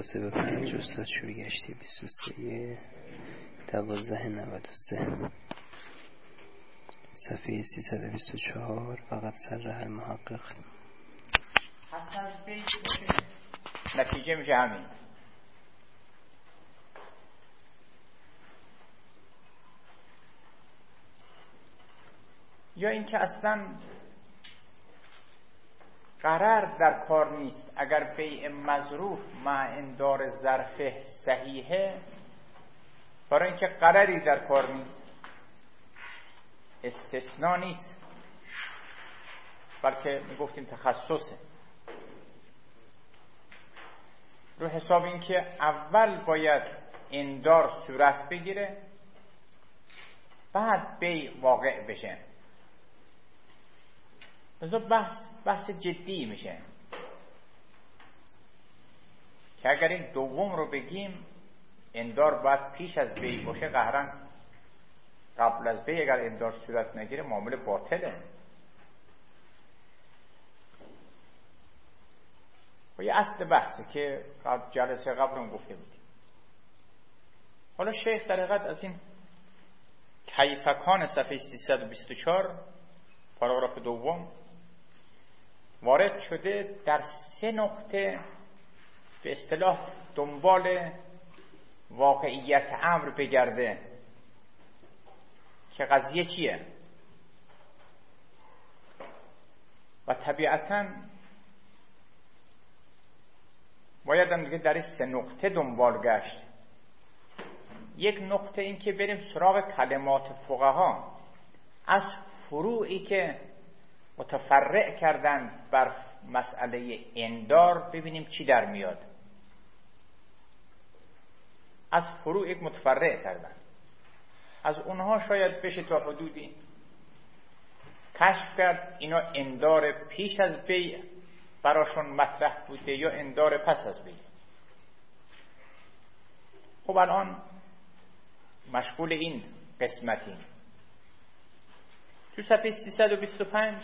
3-5 استاد شروع گشتی 23-12-93 صفحه 324 فقط صرح المحقق. پس از بیت نتیجه میشه همین. یا اینکه اصلا قرار در کار نیست. اگر بیع مظروف مع اندار ظرف صحیحه، برای اینکه قراری در کار نیست، استثناء نیست، بلکه میگفتیم تخصصه. رو حساب اینکه اول باید اندار صورت بگیره، بعد بیع واقع بشه. لذا بحث جدی میشه که اگر این دوم رو بگیم اندار باید پیش از بیع باشه، قهرن قبل از بیع اگر اندار صورت نگیره معامله باطله. و یه اصل بحثه که جلسه قبل هم گفته بودیم. حالا شیخ در حقیقت از این کیفکان صفحه 324 پاراگراف دوم وارد شده در 3 نقطه به اصطلاح دنبال واقعیت امر بگرده که قضیه چیه. و طبیعتاً باید هم دیگه در این 3 نقطه دنبال گشت. یک نقطه این که بریم سراغ کلمات فقها از فروعی که متفرع کردن بر مسئله اندار، ببینیم چی در میاد. از فروعی متفرع کردن، از اونها شاید بشه تا حدودی کشف کرد اینا اندار پیش از بیع براشون مطرح بوده یا اندار پس از بیع. خب الان مشغول این قسمتیم. تو صفحه 325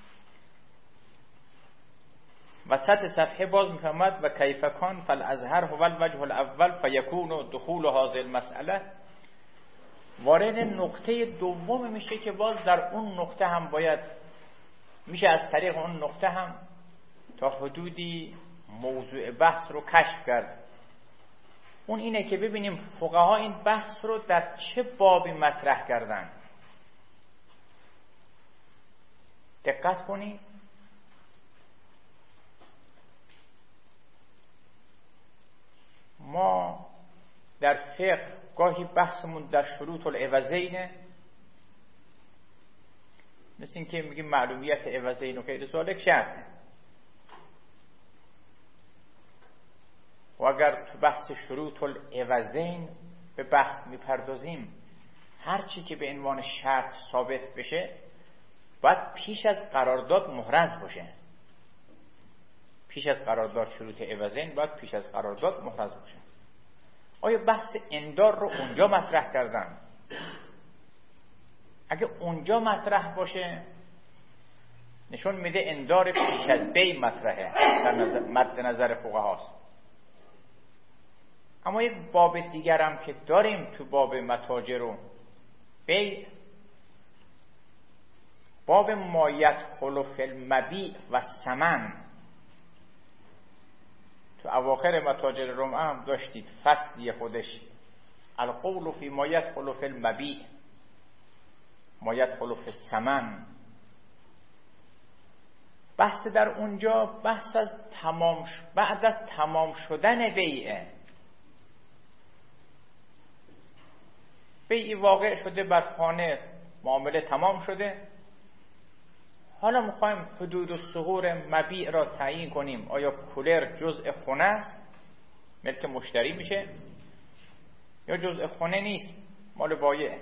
وسط صفحه باز میفهمد و کیفکان فالازهر هو الوجه الاول فیکون دخول هذه المسئله. وارد نقطه دوم میشه که باز در اون نقطه هم باید میشه از طریق اون نقطه هم تا حدودی موضوع بحث رو کشف کرد. اون اینه که ببینیم فقها این بحث رو در چه بابی مطرح کردن. دقت کنید. ما در فقه گاهی بحثمون در شروط العوضینه، مثل این که میگیم معلومیت عوضین و غیر ذالک شرطه. و اگر تو بحث شروط العوضین به بحث میپردازیم، هر چی که به عنوان شرط ثابت بشه باید پیش از قرارداد محرز باشه. پیش از قرارداد شروط عوضین باید پیش از قرارداد محرز باشه. آیا بحث اندار رو اونجا مطرح کردن؟ اگه اونجا مطرح باشه نشون میده اندار پیش از بیع مطرحه، در مد نظر فقهاست. اما یک باب دیگرم که داریم تو باب متاجر و بیع، باب ما یدخل فی المبیع و ثمن. تو اواخر متاجر رمعه هم داشتید فصلی خودش، القول فی ما یدخل فی المبیع ما یدخل فی الثمن. بحث در اونجا بحث از بعد از تمام شدن بیعه. بیعی واقع شده بر خانه، معامله تمام شده، حالا میخوایم حدود الثغور مبیع را تعیین کنیم. آیا کولر جزء خونه است، ملک مشتری میشه، یا جزء خونه نیست، مال بایع.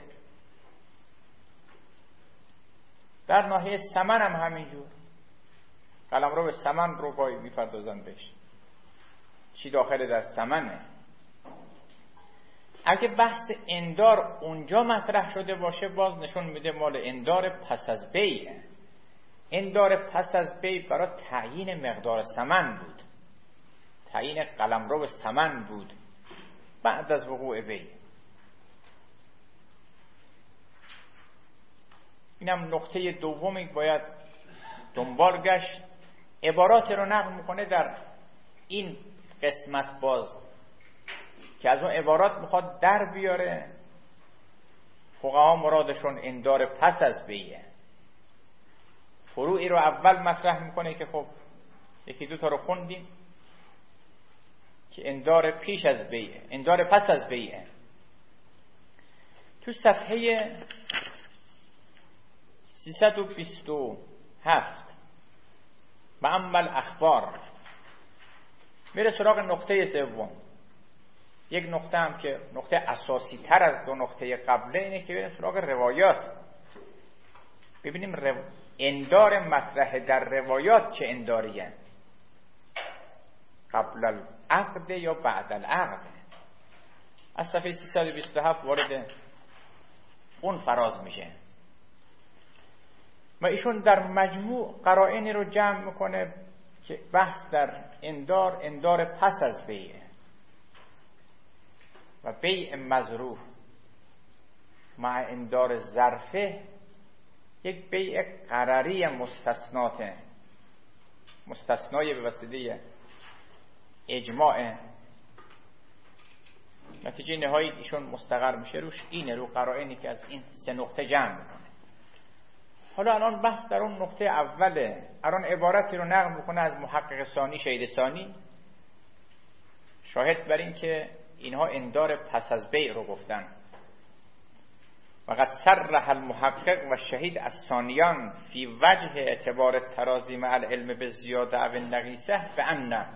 در ناحیه ثمن هم همینجور، قلمرو به ثمن رو گاهی میپردازن بهش، چی داخل در ثمنه. اگه بحث اندار اونجا مطرح شده باشه باز نشون میده مال اندار پس از بیعه. اندار پس از بیع برای تعیین مقدار ثمن بود. تعیین قلمرو ثمن بود بعد از وقوع بیع. اینم نقطه دومی باید دنبال گشت. عبارات رو نقل میکنه در این قسمت باز که از اون عبارات میخواد در بیاره. فقها مرادشون اندار پس از بیعه. فروعی رو اول مطرح میکنه که خب یکی دو تا رو خوندیم که اندار پیش از بیعه، اندار پس از بیعه. تو صفحه 327 و اما اخبار میره سراغ نقطه سوم. یک نقطه هم که نقطه اساسی تر از دو نقطه قبله اینه که بریم سراغ روایات، ببینیم اندار مطرح در روایات چه انداریه، قبل العقد یا بعد العقد. از صفحه 327 وارد اون فراز میشه و ایشون در مجموع قرائنی رو جمع میکنه که بحث در اندار پس از بیعه و بیع مظروف مع اندار ظرفه یک بیع قراری مستثنای به وسیله اجماع. نتیجه نهایی ایشون مستقر میشه روش اینه، رو قرائنی که از این سه نقطه جمع میکنه. حالا الان بحث در اون نقطه اوله. الان عبارتی رو نقل میکنه از محقق ثانی شهید ثانی، شاهد بر این که اینها اندار پس از بیع رو گفتن. وقد صرح المحقق و شهید الثانیان فی وجه اعتبار الترازی مع العلم بالزیاده و النقیصه بأن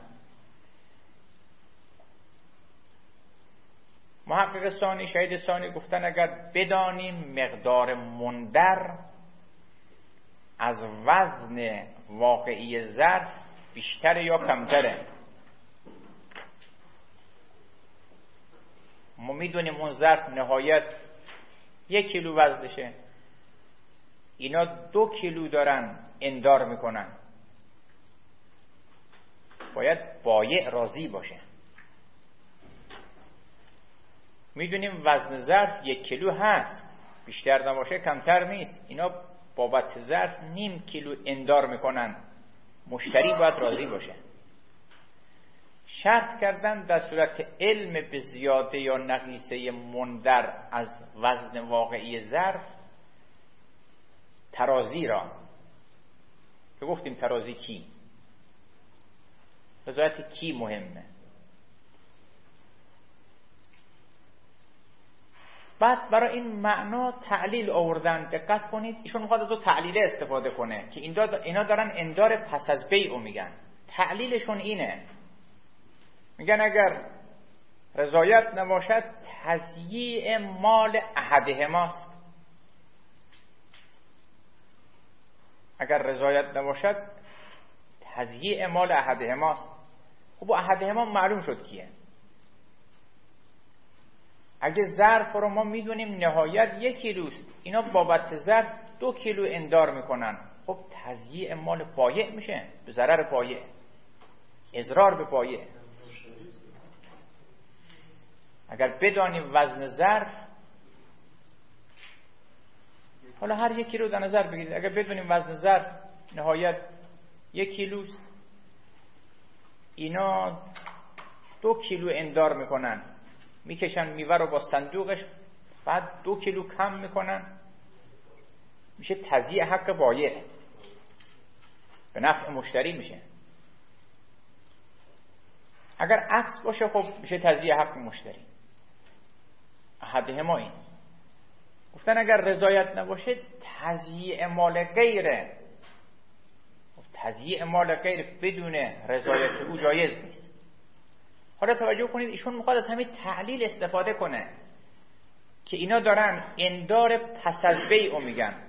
محقق ثانی شهید ثانی گفتن اگر بدانیم مقدار مندر از وزن واقعی ظرف بیشتر یا کمتره. ما میدونیم اون ظرف نهایت 1 کیلو وزنشه، اینا 2 کیلو دارن اندار میکنن، باید بایع راضی باشه. میدونیم وزن ظرف 1 کیلو هست، بیشتر نباشه کمتر نیست، اینا بابت ظرف 0.5 کیلو اندار میکنن، مشتری باید راضی باشه. شرط کردن در صورت علم به زیاده یا نقیصه مندر از وزن واقعی ظرف ترازی را که گفتیم ترازی کی؟ رضایت کی مهمه. بعد برای این معنا تعلیل آوردن. دقت کنید ایشون میخواد از اون تعلیله استفاده کنه که اینا دارن اندار پس از بیع میگن. تعلیلشون اینه، میگن اگر رضایت نباشد تضییع مال احدهماست. اگر رضایت نباشد تضییع مال احدهماست. خب احدهما معلوم شد کیه. اگه ظرف رو ما میدونیم نهایت 1 کیلوست، اینا بابت ظرف 2 کیلو اندار میکنن، خب تضییع مال بایع میشه، به ضرر بایع، اضرار به بایع. اگر بدانیم وزن ظرف، حالا هر 1 کیلو در نظر بگیرید، اگر بدونیم وزن ظرف نهایت 1 کیلوست، اینا 2 کیلو اندار میکنن، میکشن میوه رو با صندوقش، بعد 2 کیلو کم میکنن، میشه تضییع حق بایع، به نفع مشتری میشه. اگر عکس باشه خب میشه تضییع حق مشتری. احدهما این. گفتن اگر رضایت نباشه تضییع مال غیره. تضییع مال غیر بدون رضایت او جایز نیست. حالا توجه کنید ایشون میخواد از همین تعلیل استفاده کنه که اینا دارن اندار پس از بیع میگن.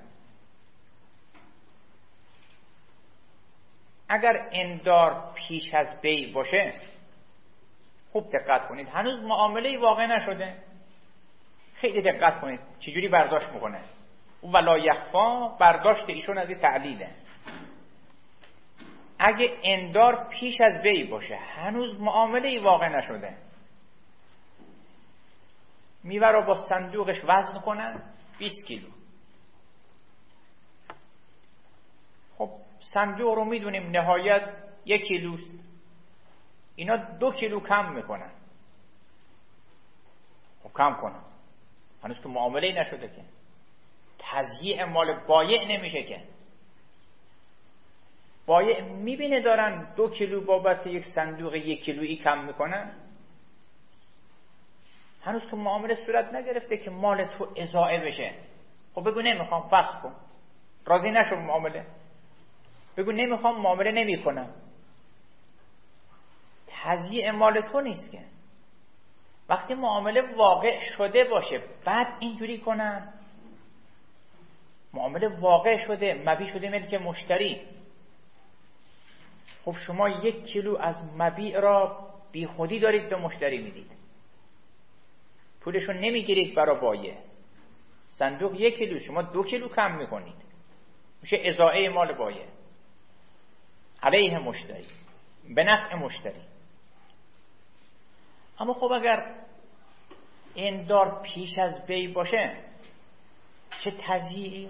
اگر اندار پیش از بیع باشه، خوب دقت کنید، هنوز معامله واقع نشده، خیلی دقت کنید چجوری برداشت میکنه. ولا یخفا برداشت ایشون از این تعلیله. اگه اندار پیش از بی باشه، هنوز معامله ای واقع نشده، میوه رو با صندوقش وزن کنن 20 کیلو. خب صندوق رو میدونیم نهایت 1 کیلوست، اینا 2 کیلو کم میکنن. خب کم کنن، هنوز تو معامله ای نشده که، تضییع مال بایع نمیشه که. بایع میبینه دارن 2 کیلو بابت یک صندوق 1 کیلویی کم میکنن، هنوز تو معامله صورت نگرفته که مال تو اضاعه بشه. خب بگو نمیخوام، فسخ کن، راضی نشو معامله، بگو نمیخوام، معامله نمیکنم. تضییع مال تو نیست که. وقتی معامله واقع شده باشه بعد اینجوری کنن. معامله واقع شده، مبیع شده ملک مشتری. خب شما 1 کیلو از مبیع را بی خودی دارید به مشتری میدید، پولشو نمیگیرید برای بایع. صندوق 1 کیلو، شما 2 کیلو کم میکنید، میشه اضاعه مال بایع علیه مشتری، به نفع مشتری. اما خب اگر اندار پیش از بی باشه چه تضییعی؟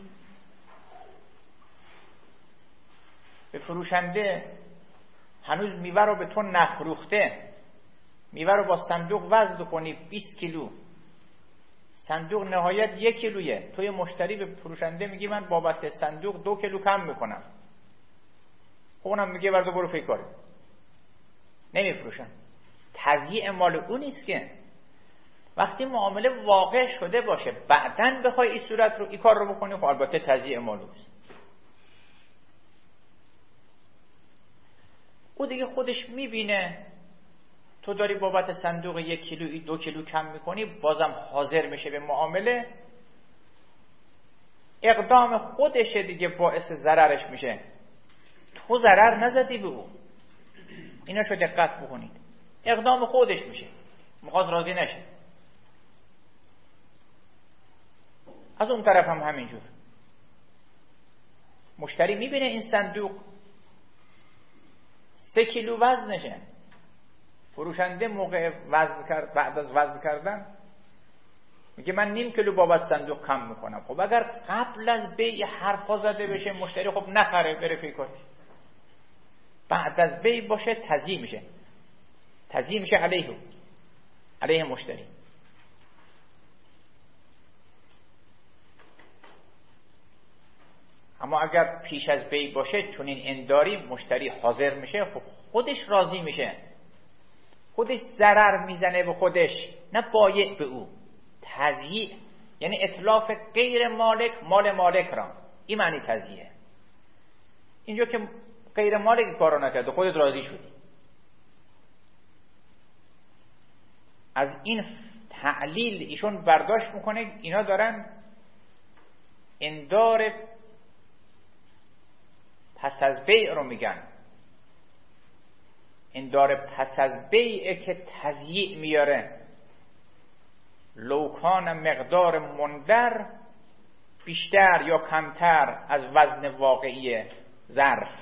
به فروشنده هنوز میوه رو به تو نفروخته، میوه رو با صندوق وزن کنی 20 کیلو، صندوق نهایت 1 کیلویه، توی مشتری به فروشنده میگی من بابت صندوق 2 کیلو کم میکنم. خب اونم میگه برو برو فکر کاره، نمیفروشن. تضییع مال اون نیست که. وقتی معامله واقع شده باشه بعدن بخوای این صورت رو، این کار رو بکنی، خب البته تضییع مال اوست. او دیگه خودش میبینه تو داری بابت صندوق 1 کیلو 2 کیلو کم میکنی، بازم حاضر میشه به معامله. اقدام خودشه دیگه باعث ضررش میشه، تو ضرر نزدی به او. اینا شو دقت بکنید، اقدام خودش میشه، میخواست راضی نشه. از اون طرف هم همینجور، مشتری میبینه این صندوق 3 کیلو وزنشه، فروشنده موقع وزن کرد، بعد از وزن کردن میگه من 0.5 کیلو بابت صندوق کم میکنم. خب اگر قبل از بیع حرفا زده بشه مشتری خب نخره، بره فکر کنه. بعد از بیع باشه تضییع میشه، تضییع میشه علیه مشتری. اما اگر پیش از بیع باشه چون این انداری مشتری حاضر میشه، خب خودش راضی میشه، خودش ضرر میزنه به خودش، نه بایع به او. تضییع یعنی اتلاف غیر مالک مال مالک را، این معنی تضییع. اینجا که غیر مالک کارو نکرده، خودت راضی شدی. از این تعلیل ایشون برداشت میکنه اینا دارن اندار پس از بیع رو میگن. اندار پس از بیع که تضییع میاره. لوکان مقدار مندر بیشتر یا کمتر از وزن واقعی ظرف.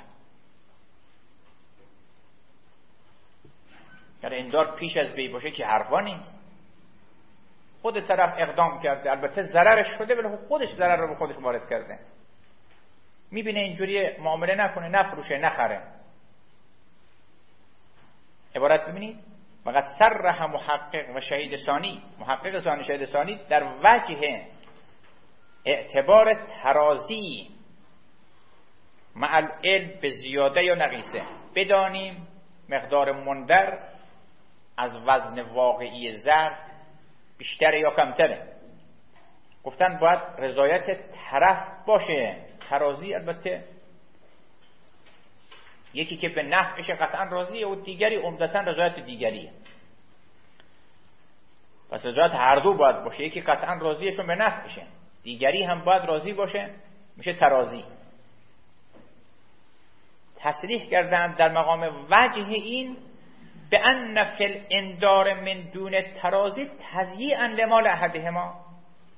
اگر اندار پیش از بیع باشه که حرفا نیست، خود طرف اقدام کرده، البته ضررش شده ولی خودش ضرر رو به خودش وارد کرده. میبینه اینجوری معامله نکنه، نفروشه، نخره. عبارت ببینید، فقط صرح محقق و شهید ثانی، محقق ثانی شهید ثانی در وجه اعتبار ترازی مع العلم به زیاده یا نقیصه، بدانیم مقدار مندر از وزن واقعی ظرف بیشتره یا کمتره. گفتن باید رضایت طرف باشه. ترازی البته یکی که به نفعش قطعا راضیه و دیگری عمدتا رضایت دیگریه. پس رضایت هر دو باید باشه، یکی قطعا راضیه به نفعشه، دیگری هم باید راضی باشه، میشه ترازی. تصریح کردن در مقام وجه این به ان فی الاندار من دون ترازی تضییعا لمال احدهما.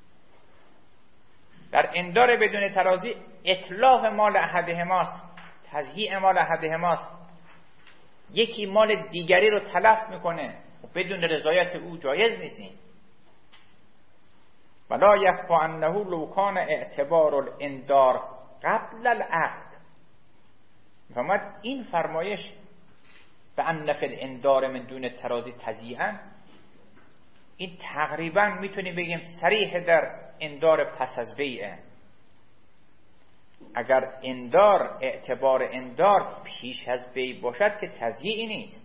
در اندار بدون ترازی اتلاف مال احدهماست، تضییع مال احدهماست، یکی مال دیگری رو تلف میکنه و بدون رضایت او جایز نیست. ولا یخفی انه لو کان اعتبار الانذار قبل العقد. میفهمد این فرمایش به ان فی الانذار من دون ترازی تضییعا، این تقریبا میتونیم بگیم صریح در انذار پس از بیعه. اگر انذار اعتبار انذار پیش از بیع باشد که تضییعی نیست.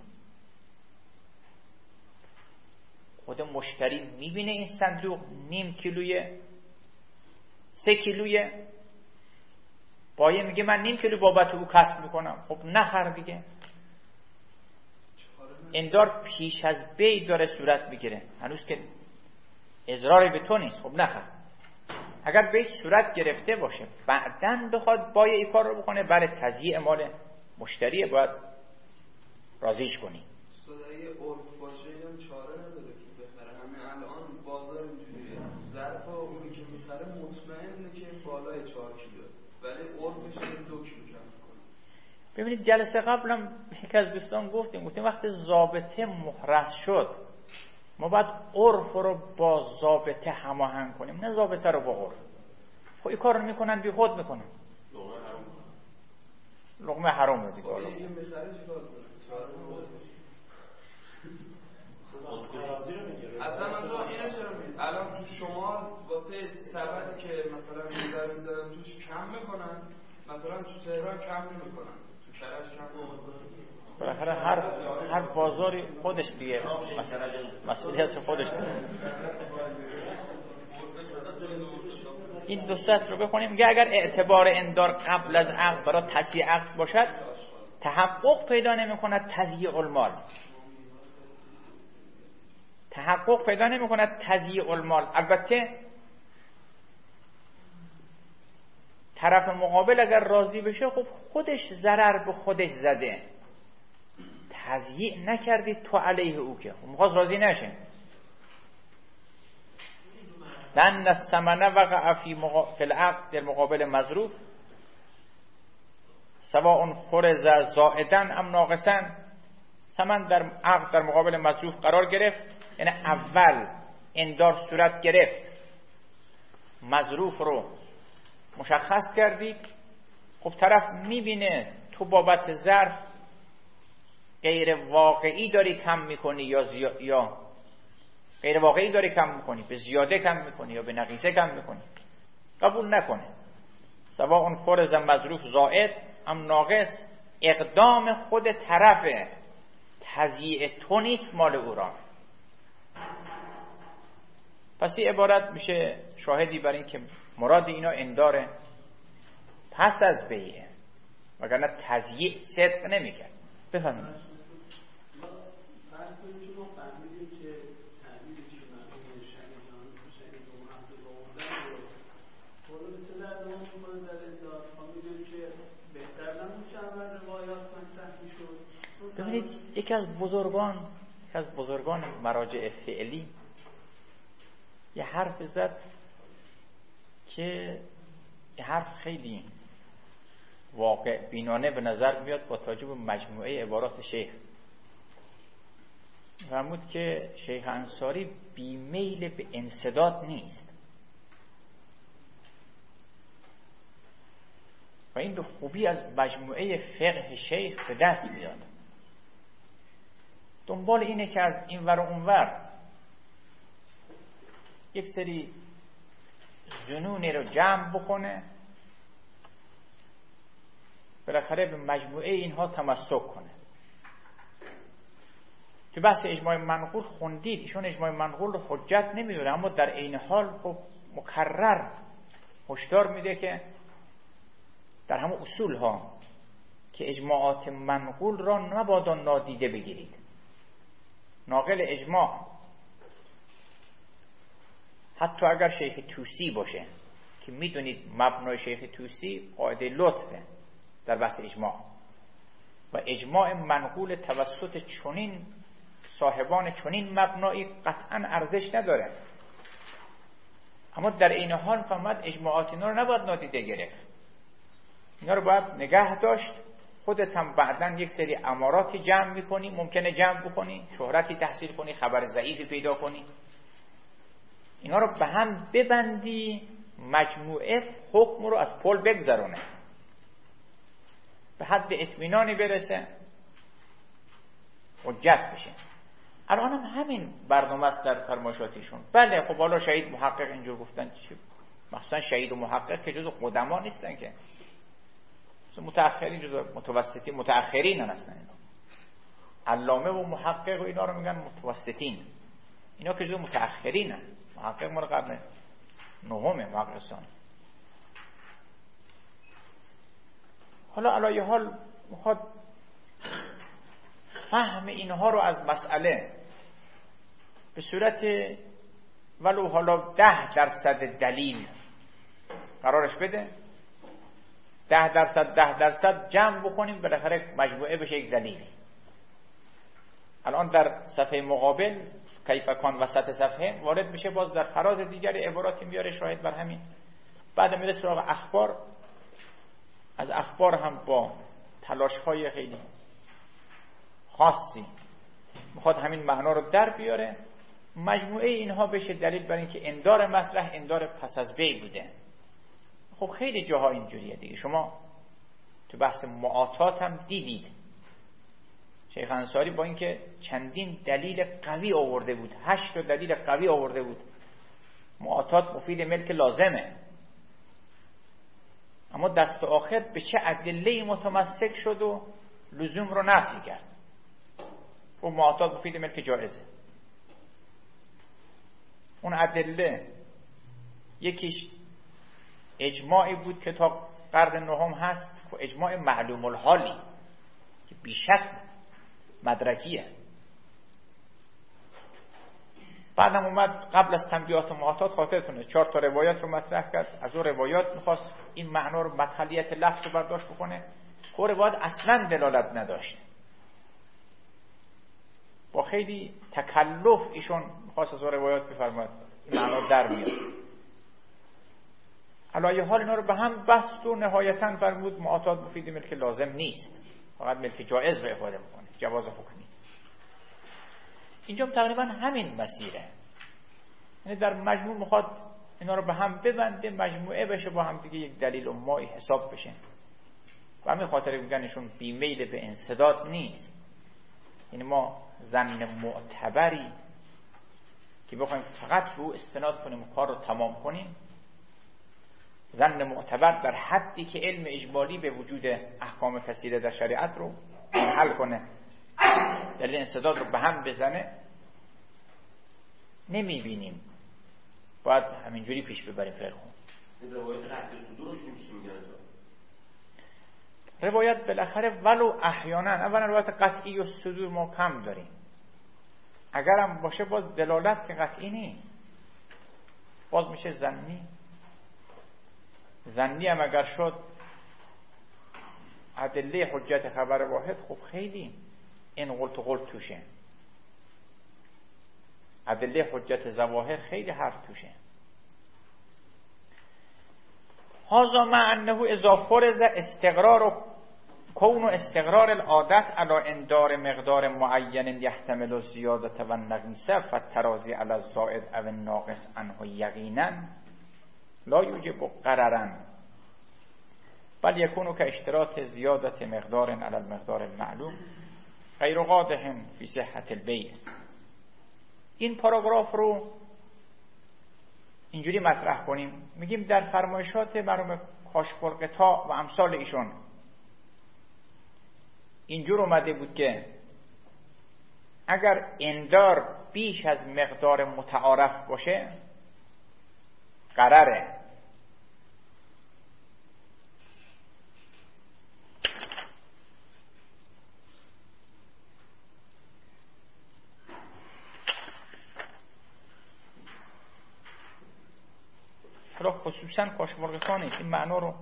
خود مشتری میبینه این صندوق نیم کیلویه، 3 کیلویه، بایه میگه من نیم کیلو بابت او کسب میکنم، خب نخر دیگه. انذار پیش از بیع داره صورت میگیره، هنوز که اضراری به تو نیست، خب نخر. اگر بیع صورت گرفته باشه بعدن بخواد بایه این کار رو بکنه، برای تضییع مال مشتریه، باید راضیش کنی. صدای عرف باشه یا چاره نداره که بخره. همین الان بازار اینجوریه، ظرف اونی که میخره مطمئنه که بالای 4 کیلو، ولی عرفش 2 کیلو کم میکنه. ببینید جلسه قبلم یکی از دوستان گفتیم وقتی ضابطه محرز شد ما باید عرف رو با ضابطه هماهنگ کنیم، نه ضابطه رو با عرف. خب این کار رو میکنن بی خود میکنن، لقمه حرام رو دیگه. این میخره چیکار کنه؟ اصلا من اینو چرا میگم الان تو شمال واسه سبد که مثلا میذارن توش کم میکنن، مثلا تو تهران کم نمیکنن، تو کرج کم نمیکنن. بالاخره هر بازاری خودش دیگه مسئولیت خودش دیگه. این دو سطر رو بخونیم. میگه اگر اعتبار انذار قبل از عقد برای تضییع عقد باشد تحقق پیدا نمی‌کند تضییع المال. تحقق پیدا نمی‌کند تضییع المال. البته طرف مقابل اگر راضی بشه خب خودش ضرر به خودش زده، تضییع نکردی تو علیه او که میخواست راضی نشه. لأن الثمن وقع فی العقد در مقابل مظروف سواء فرض زائدا ام ناقصا. ثمن در عقد در مقابل مظروف قرار گرفت، یعنی اول انذار صورت گرفت، مظروف رو مشخص کردی، خب طرف میبینه تو بابت ظرف غیر واقعی داری کم میکنی یا غیر واقعی داری کم میکنی، به زیاده کم میکنی یا به نقیصه کم میکنی، قبول نکنه. سواء فرض مظروف زائد ام ناقص، اقدام خود طرف تضییع تو نیست، مال او را. پس این عبارت میشه شاهدی بر این که مراد اینا انذار پس از بیعه، وگرنه تضییع صدق نمیکرد. بفرمایید. ببینید یکی از بزرگان مراجع فعلی یه حرف زد که یه حرف خیلی واقع بینانه به نظر میاد با توجه به مجموعه عبارات شیخ. فرمود که شیخ انصاری بیمیل به انسداد نیست و این به خوبی از مجموعه فقه شیخ به دست میاد. دنبال اینه که از این ور و اون ور یک سری ظنونی رو جمع بکنه، بالاخره به مجموعه اینها تمسک کنه. تو بحث اجماع منقول خوندید، ایشون اجماع منقول رو حجت نمیدونه، اما در عین حال خب مکرر هشدار میده که در همون اصول ها که اجماعات منقول را نباید نادیده بگیرید. ناقل اجماع حتی اگر شیخ توسی باشه که میدونید مبنای شیخ توسی قاعده لطفه در بحث اجماع، و اجماع منقول توسط چنین صاحبان چنین مبنایی قطعا ارزش نداره، اما در این حال فهمد اجماعات اینا رو نباید نادیده گرفت، اینا رو باید نگه داشت خودت هم بعداً یک سری اماراتی جمع میکنی، ممکنه جمع بکنی، شهرتی تحصیل کنی، خبر ضعیفی پیدا کنی، اینا رو به هم ببندی، مجموعه حکم رو از پل بگذرونه، به حد اطمینانی برسه، حجت بشه. الان هم همین برنامه است در فرمایشاتشون. بله خب حالا شهید محقق اینجور گفتن، مخصوصا شهید و محقق که جزو قدما نیستن که، متأخرین جزو متوسطین، متأخرین هستن اینا. علامه و محقق و اینا رو میگن متوسطین، اینا که جزو متأخرین هستن. محقق مال قرن نهمه محققستان. حالا علایه حال میخواد فهم اینها رو از مسئله به صورت ولو حالا 10% دلیل قرارش بده، 10% جمع بکنیم، بالاخره مجموعه بشه یک دلیلی. الان در صفحه مقابل کیف کان وسط صفحه وارد میشه، باز در فراز دیگر عباراتی میاره شاهد بر همین. بعد میره سراغ اخبار، از اخبار هم با تلاش‌های خیلی خاصی میخواد همین معنا رو در بیاره، مجموعه اینها بشه دلیل بر اینکه اندار مطرح اندار پس از بی بوده. خب خیلی جاها اینجوریه دیگه، شما تو بحث معاطات هم دیدید شیخ انصاری با اینکه چندین دلیل قوی آورده بود، 8 دلیل قوی آورده بود، معاطات مفید ملک لازمه، اما دست آخر به چه ادله متمسک شد و لزوم رو نفی کرد. و معاطات مفید ملک جایزه. اون ادله یکیش اجماعی بود که تا قرن نهم هست، و اجماع معلوم الحالی که بیشک مدرکیه. بعدم اومد قبل از تنبیهات و معاطات، خاطرتونه 4 تا روایات رو مطرح کرد، از اون روایات میخواست این معنا رو، مدخلیت لفظ رو برداشت بکنه که روایات اصلا دلالت نداشت. با خیلی تکلف ایشون میخواست از اون روایات بفرماید این معنا رو در میاد. علایه حال اینا رو به هم بست و نهایتاً فرمود معاطات مفید ملک لازم نیست، فقط ملک جایز رو افاده میکنه، جواز حکمی. اینجا تقریبا همین مسیره، یعنی در مجموع میخواد اینا رو به هم ببنده، مجموعه بشه با هم دیگه یک دلیل امایی حساب بشه. و همین خاطر میگن ایشون بیمیل به انسداد نیست، یعنی ما ظن معتبری که بخوایم فقط به او استناد کنیم و کار رو تمام کنیم، ظن معتبر در حدی که علم اجمالی به وجود احکام کثیره در شریعت رو حل کنه، دلیل انسداد رو به هم بزنه، نمیبینیم. باید همینجوری پیش ببریم فرقو. روایت قطعی صدورش میشه میگن روایت بالاخره ولو احیانا، اولا روایت قطعی و صدور ما کم داریم، اگرم باشه باز دلالت که قطعی نیست، باز میشه ظنی. ظنی هم اگر شد ادله حجت خبر واحد خب خیلی این قلت و قلت توشه، ادله حجت ظواهر خیلی حرف توشه. هذا مع انه اذا فرض استقرار و کون و استقرار العادت علی اندار مقدار معین یحتمل الزیادة و النقیصه فالتراضی علی الزائد او الناقص عنه یقینا لا یوجب قررا بل یکون که اشتراط زیادت مقدار علی المقدار المعلوم غیر قادح فی صحت البیع. این پاراگراف رو اینجوری مطرح کنیم، میگیم در فرمایشات مرحوم کاشف‌القطاع و امثال ایشون اینجور اومده بود که اگر اندار بیش از مقدار متعارف باشه قرره، حالا خصوصا کاشف‌القطاع نیست، این معنا رو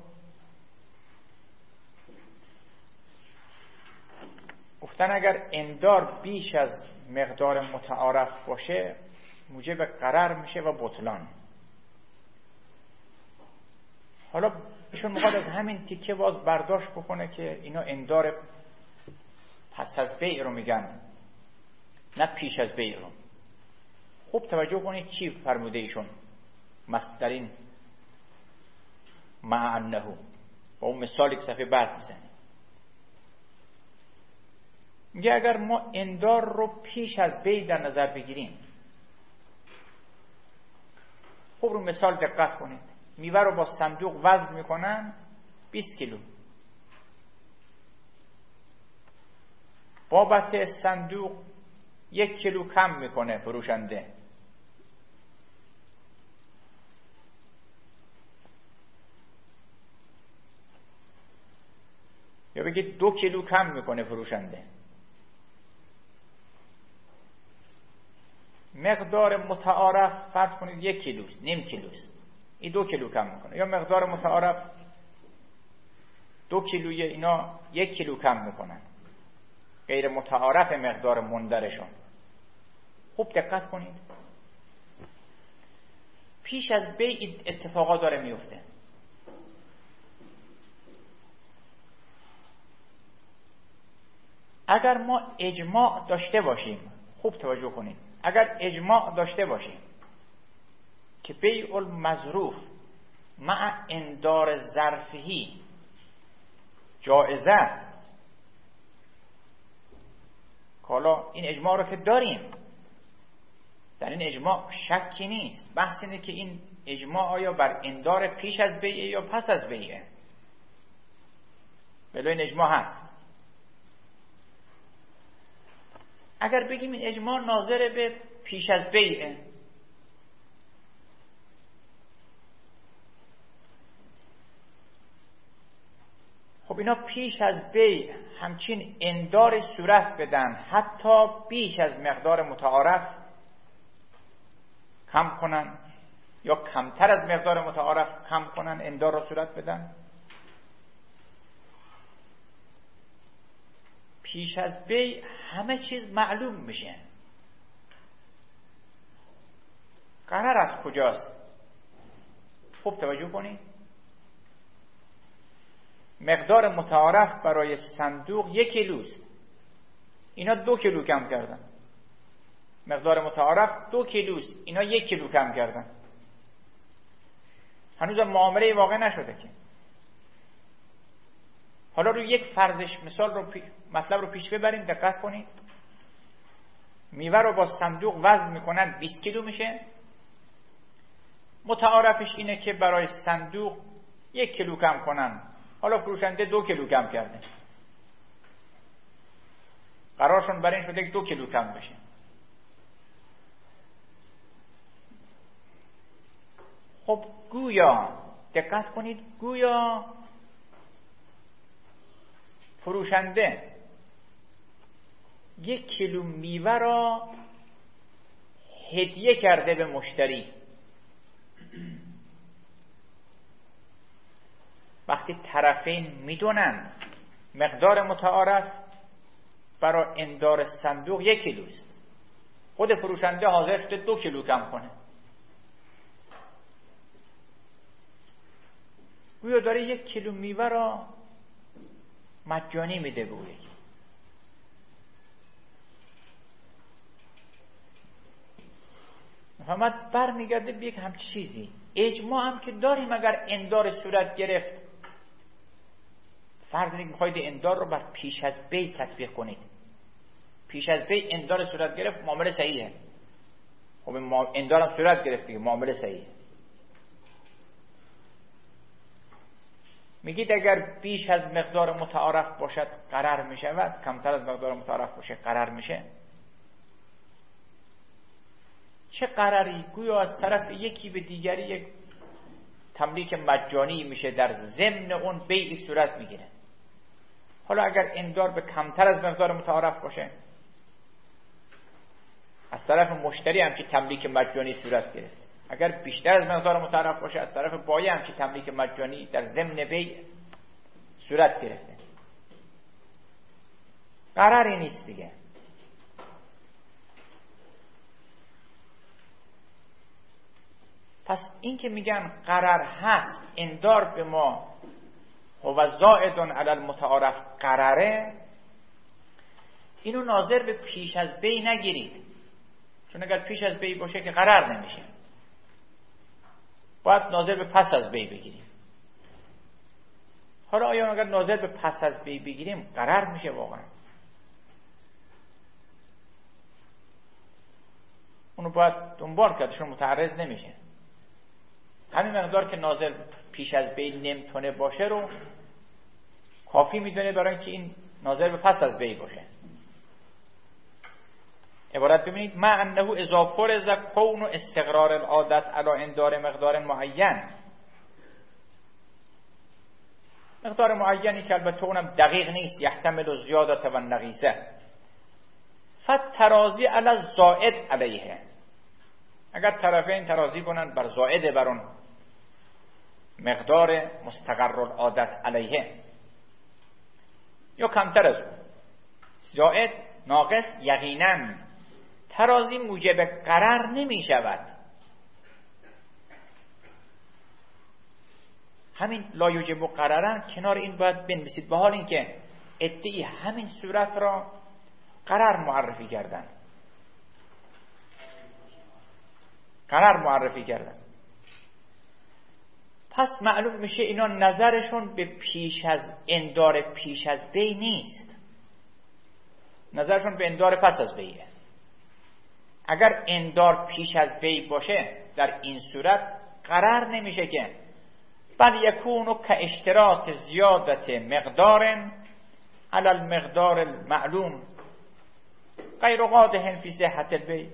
گفتن اگر اندار بیش از مقدار متعارف باشه موجب قرر میشه و بطلان. حالا ایشون میخواد از همین تیکه باز برداشت بکنه که اینا اندار پس از بیع رو میگن، نه پیش از بیع رو. خوب توجه کنید چی فرموده ایشون مصدرین مع انه، با اون مثالی که صفحه بعد میزنه. میگه اگر ما اندار رو پیش از بیع در نظر بگیریم، خوب رو مثال دقت کنید. میوه رو با صندوق وزن میکنن 20 کیلو، بابت صندوق 1 کیلو کم میکنه فروشنده. یا بگید 2 کیلو کم میکنه فروشنده. مقدار متعارف فرض کنید 1 کیلوست، نیم کیلوست، این 2 کیلو کم میکنه. یا مقدار متعارف 2 کیلویه، اینا 1 کیلو کم میکنن. غیر متعارف مقدار مندرشون. خوب دقت کنید. پیش از بیع اتفاقا داره میفته. اگر ما اجماع داشته باشیم، خوب توجه کنید، اگر اجماع داشته باشیم که بیع المظروف مع اندار ظرفی جائز است، حالا این اجماع رو که داریم، در این اجماع شکی نیست. بحث اینه که این اجماع آیا بر اندار پیش از بیعه یا پس از بیعه. بله این اجماع هست. اگر بگیم این اجماع ناظر به پیش از بیعه، خب اینا پیش از بیع همچین اندار صورت بدن، حتی بیش از مقدار متعارف کم کنن یا کمتر از مقدار متعارف کم کنن، اندار را صورت بدن. پیش از بیع همه چیز معلوم میشه. قرار از کجاست؟ خوب توجه کنید. مقدار متعارف برای صندوق 1 کیلوست، اینا 2 کیلو کم کردن. مقدار متعارف 2 کیلوست، اینا 1 کیلو کم کردن. هنوز معامله واقع نشده که. حالا رو یک فرضش مثال رو مطلب رو پیش ببریم، دقت کنید. میوه رو با صندوق وزن میکنن 20 کیلو میشه. متعارفش اینه که برای صندوق 1 کیلو کم کنن، حالا فروشنده 2 کیلو کم کرده. قرارشون برای این شده که 2 کیلو کم بشه. خب گویا دقت کنید، گویا فروشنده 1 کیلو میوه را هدیه کرده به مشتری. وقتی طرفین میدونن مقدار متعارف برای اندار صندوق 1 کیلوست، خود فروشنده حاضر شده 2 کیلو کم کنه. گویا داره 1 کیلو میوه را مجانی میده به او. محمد برمیگرده به یک همچین چیزی. اجماع هم که داریم اگر اندار صورت گرفت، فرض اینکه میخواید اندار رو بر پیش از بیع تطبیق کنید. پیش از بیع اندار صورت گرفت، معامله صحیحه. خب اندار هم صورت گرفت دیگه، معامله صحیحه. میگید اگر بیش از مقدار متعارف باشد قرار میشود، کمتر از مقدار متعارف باشه قرار میشه. چه قراری؟ گویا از طرف یکی به دیگری یک تملیک مجانی میشه، در ضمن اون بیع صورت میگیره. حالا اگر اندار به کمتر از مقدار متعارف باشه، از طرف مشتری همچین تملیک مجانی صورت گرفت. اگر بیشتر از مقدار متعارف باشه، از طرف بایع همچین تملیک مجانی در ضمن بیع صورت گرفته. قراری نیست دیگه. پس این که میگن قرار هست اندار به ما و زائد علی المتعارف قراره، اینو ناظر به پیش از بی نگیرید، چون اگر پیش از بی باشه که قرار نمیشه، باید ناظر به پس از بی بگیریم. حالا آیا اگر ناظر به پس از بی بگیریم قرار میشه واقعا؟ اونو باید دنبال کرد، چون متعرض نمیشه. همین مقدار که ناظر پیش از بی نمیتونه باشه رو کافی میدونه برای اینکه این ناظر به پس از بی باشه. عبارت ببینید: ما انه اذا فرض کون و استقرار العادت علی اندار مقدار معین، مقدار معینی که البته اونم دقیق نیست، یحتمل زیادت و نقیصه، فترازی علی الزائد علیه، اگر طرفین ترازی کنن بر زائد بر اون مقدار مستقر العادت علیه یا کمتر از اون، زائد ناقص، یقینا ترازی موجب قرار نمی شود. همین لا یوجب قرارن کنار این باید بنویسید، به حال اینکه ادعی همین صورت را قرار معرفی کردن، قرار معرفی کردن. پس معلوم میشه اینا نظرشون به پیش از اندار پیش از بی نیست، نظرشون به اندار پس از بیه. اگر اندار پیش از بی باشه در این صورت قرار نمیشه که، بل یکونو که اشتراط زیادت مقدار علی المقدار المعلوم غیر قادح فی صحت البی،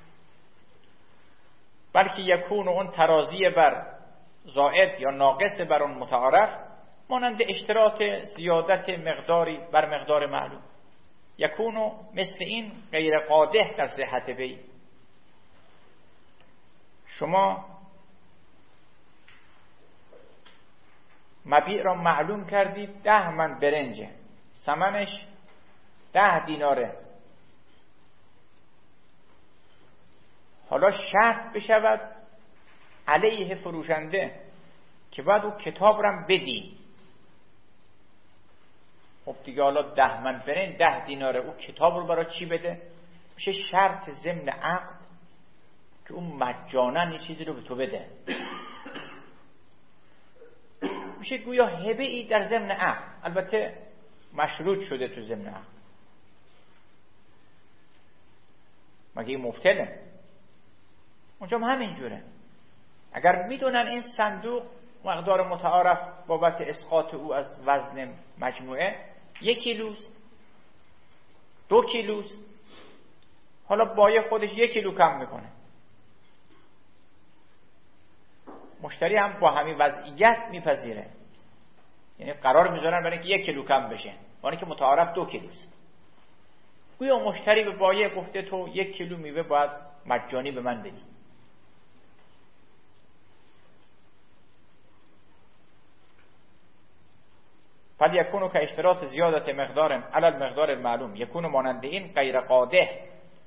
بلکه یکونو اون ترازی بر زائد یا ناقص بر اون متعارف مانند اشتراط زیادت مقداری بر مقدار معلوم، یکونو مثل این غیر قادح در صحت بی. شما مبیع را معلوم کردید 10 من برنجه، ثمنش 10 دیناره. حالا شرط بشود علیه فروشنده که باید او کتاب را بدی. خب دیگه حالا 10 من برنج 10 دیناره، او کتاب رو برای چی بده؟ میشه شرط ضمن عقد که اون مجانا یه چیزی رو به تو بده، میشه گویا هبه ای در ضمن عقد، البته مشروط شده تو ضمن عقد. مگه این مبطله؟ اونجا همین جوره. اگر میدونن این صندوق مقدار متعارف بابت اسقاط او از وزن مجموعه 1 کیلوست، 2 کیلوست، حالا بایع خودش 1 کیلو کم میکنه، مشتری هم با همین وضعیت میپذیره، یعنی قرار میذارن برای اینکه 1 کیلو کم بشه، برای اینکه متعارف 2 کیلوست. گویا مشتری به بایع گفته تو 1 کیلو میوه باید مجانی به من بدی. فل یکونو که اشتراط زیادت مقدار علی المقدار المعلوم، یکونو مانند این غیر قادح،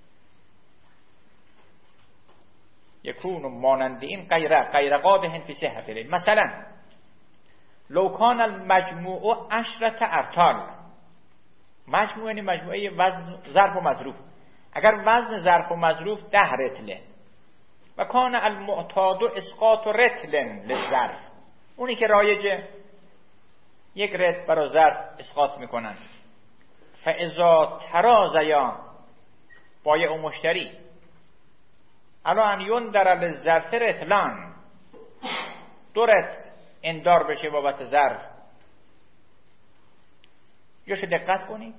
یکونو مانند این غیر قادح فی صحت البی. مثلا لو کان المجموع 10 ارطال، مجموع یعنی مجموعه وزن ظرف و مظروف، اگر وزن ظرف و مظروف 10 رطله و کان المعتاد اسقاط رطل للظرف، اونی که رایجه 1 رطل برای ظرف اسقاط میکنن، فاذا ترازیا بایع و مشتری الا ان یندر للظرف رطلان، 2 رطل اندار بشه بابت ظرف. یاشو دقت کنید،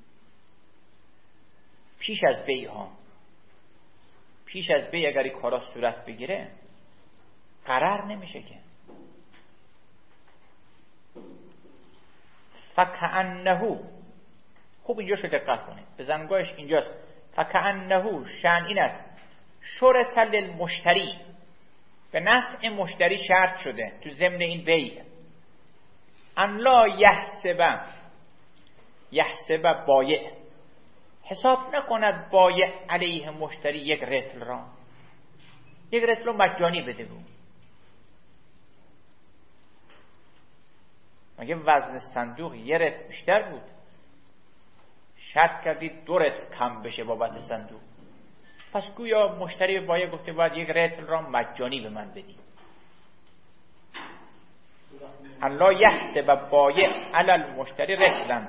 پیش از بی ها، پیش از بی اگر این کارا صورت بگیره قرار نمیشه که. فکأنه، خوب اینجاشو دقت کنید، به زنگاهش اینجاست. فکأنه شأن این است شرط للمشتری، به نفع مشتری شرط شده تو ضمن این بیع، ان لا یحسب بایع، حساب نکند بایع علیه مشتری 1 رطل را، 1 رطل رو مجانی بده بود، مگه وزن صندوق یه رتل بیشتر بود؟ شرط کردید 2 رتل کم بشه بابت صندوق. پس گویا مشتری به بایع گفته باید 1 رتل را مجانی به من بدید. الله یحسب بایع علی المشتری رتلا.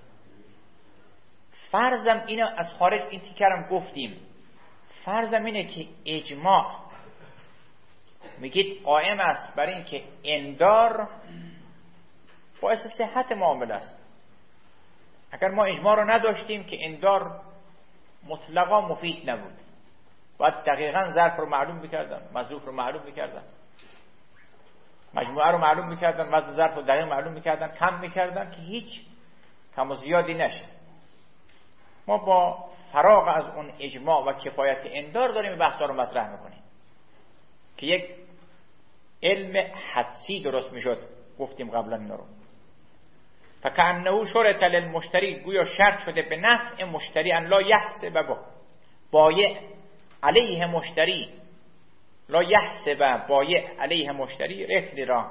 فرضم اینو از خارج این تیکرم گفتیم، فرضم اینه که اجماع میگید قائم است بر این که اندار باعث صحت معامله است. اگر ما اجماع رو نداشتیم که اندار مطلقا مفید نبود، باید دقیقاً ظرف رو معلوم میکردن، مظروف رو معلوم میکردن، مجموعه رو معلوم میکردن، وزن ظرف رو دقیق معلوم میکردن، کم میکردن که هیچ کم و زیادی نشه. ما با فراغ از اون اجماع و کفایت اندار داریم بحثا رو مطرح میکنیم که یک علم حدسی درست میشد. گفتیم قبلا اینا رو. فکأنه شرط للمشتری، گویا شرط شده به نفع مشتری ان لا یحسب بایع علیه مشتری، لا یحسب بایع علیه مشتری رتل را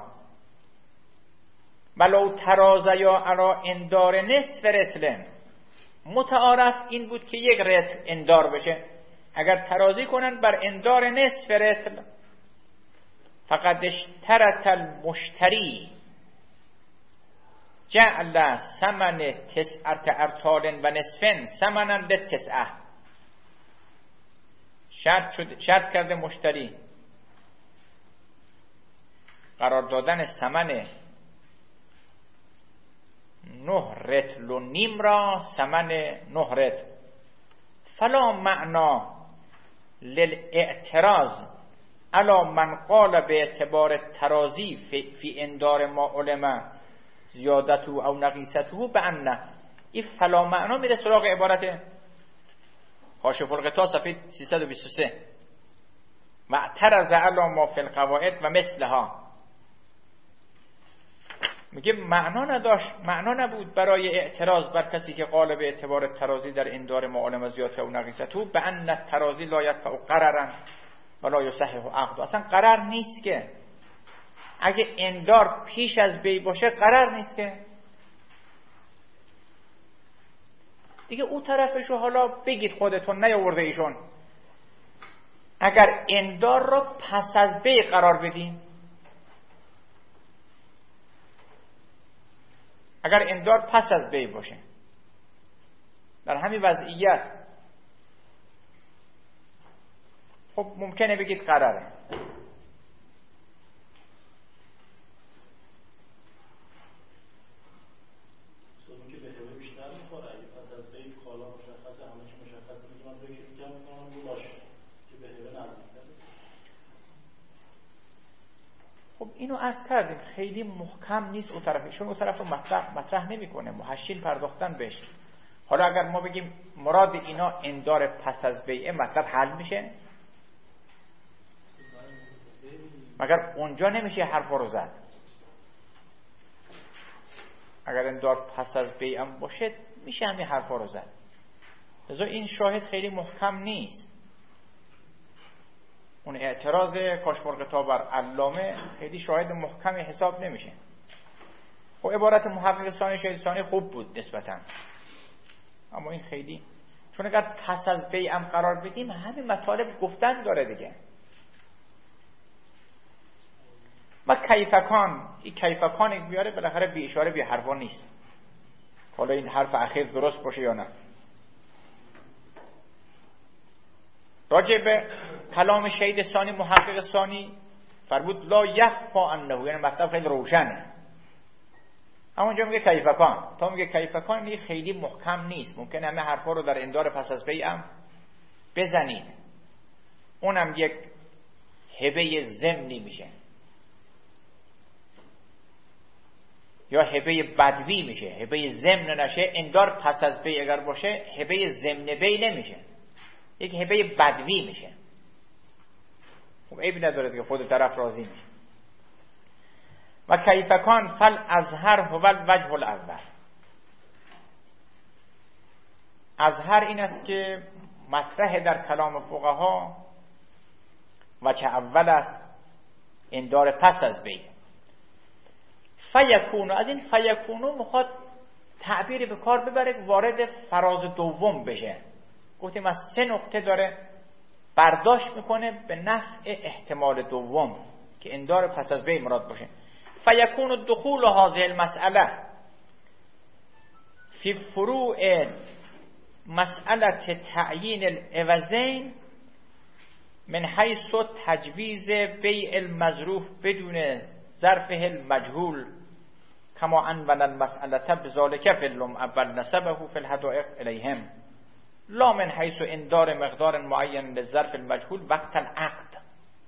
ولو ترازیا علی اندار نصف رتل. متعارف این بود که 1 رتل اندار بشه. اگر ترازی کنن بر اندار نصف رتل، فقد اشترط المشتری جعل ثمن 9 ارطال و نصفن ثمنا للتسعه. شرط کرده مشتری قرار دادن ثمن 9 رتل و نیم را ثمن 9 رتل. فلا معنا للاعتراض علی من قال به اعتبار ترازی فی اندار ما علم زیادته او نقیصته به ان. این فلا معنا میره سراغ عبارت کاشف الغطا صفحه 323 و اعترض علی ما فی القواعد و مثلها. میگه معنا نداشت، معنا نبود برای اعتراض بر کسی که قال به اعتبار ترازی در اندار ما علم زیادته او نقیصته به ان الترازی لا یدفع قررا ولا یصحح عقد. اصلا قرار نیست که اگه اندار پیش از بی باشه قرار نیست که دیگه او طرفشو حالا بگید خودتون، نیاورده ایشون. اگر اندار را پس از بی قرار بدیم، اگر اندار پس از بی باشه، در همین وضعیت خب ممکنه بگید قراره. خب اینو عرض کردیم خیلی محکم نیست اون طرف، چون اون طرف رو مطرح نمیکنه، محشین پرداختن بهش. حالا اگر ما بگیم مراد اینا اندار پس از بیعه، مطلب حل میشه؟ مگر اونجا نمیشه حرفا رو زد؟ اگر اندار پس از بیعه هم باشه میشه همین حرفا رو زد. لذا این شاهد خیلی محکم نیست. اون اعتراض کاشف الغطا بر علامه خیلی شاهد محکمی حساب نمیشه. خب عبارت محقق ثانی شاهد ثانی خوب بود نسبتاً، اما این خیلی، چون اگر پس از بیعه هم قرار بدیم همین مطالب گفتن داره دیگه. و کیفکان، این کیفکان یک بیاره بالاخره بی اشاره بی حرفا نیست. حالا این حرف اخیر درست باشه یا نه. راجع به کلام شهید ثانی محقق ثانی فرمود لا یخفا انه، یعنی مطلب خیلی روشنه. اما اونجا میگه کیفکان، تا میگه کیفکان این خیلی محکم نیست، ممکنه همه حرفا رو در اندار پس از بیعه بزنید. اونم یک هبه ضمنی میشه یا هبه بدوی میشه. هبه ضمن نشه، اندار پس از بیعه اگر باشه هبه ضمن بیعه نمیشه، یک هبه بدوی میشه. خب عیبی نداره دیگه، خود طرف راضی میشه. و کیفکان فل ازهر هو الوجه الاول. ازهر این است که مطرح در کلام فقها وجه اول است، اندار پس از بیعه. فیکونو، از این فیکونو میخواد تعبیری به کار ببره وارد فراز دوم بشه. گفتیم از 3 نقطه داره برداشت میکنه به نفع احتمال دوم که اندار پس از بی مراد باشه. فیکون دخول هذه المسئله فی فروع مسئله تعیین العوضین من حیث تجویز بیع المظروف بدون ظرفه المجهول کما انون المسئله بذالک فی اللم اول نسبه فی الحدائق الیهم لا من حیث اندار مقدار معین للظرف المجهول وقت العقد.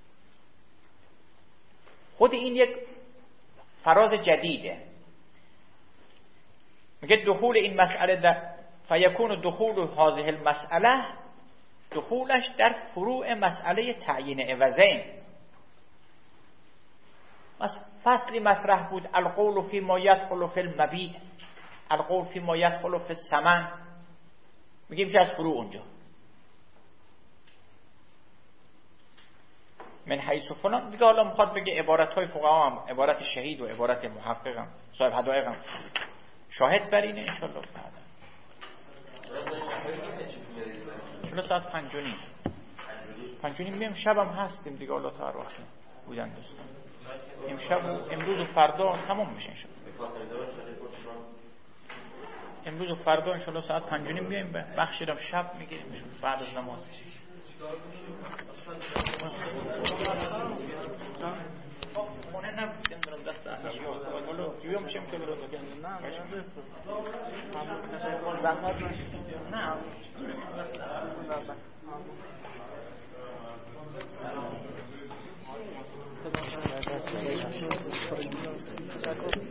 خود این یک فراز جدیده. میگه دخول این مسئله در فیکون دخول هذه المسئله، دخولش در فروع مسئله تعیین عوضین. فصلی مطرح بود القول فی ما یدخل فی المبیع، القول فی ما یدخل فی الثمن، میگه میشه از فروع اونجا من حیث فلان. دیگه حالا میخواد بگه عبارت‌های فقها هم، عبارت شهید و عبارت محقق هم، صاحب حدائق هم شاهد بر اینه. انشالله بعدا چون ساعت 5:30 میام، شبم هستیم دیگه. الله تعالی بودن دوستان امشب و امروز و فردا تمام میشه انشالله. امروز و فردا انشالله ساعت 5:30 میایم، بخشی رو شب میگیریم بعد از نماز. خونه نبودیم برم دست احنشی حالا جویا میشیم که برو بگم نه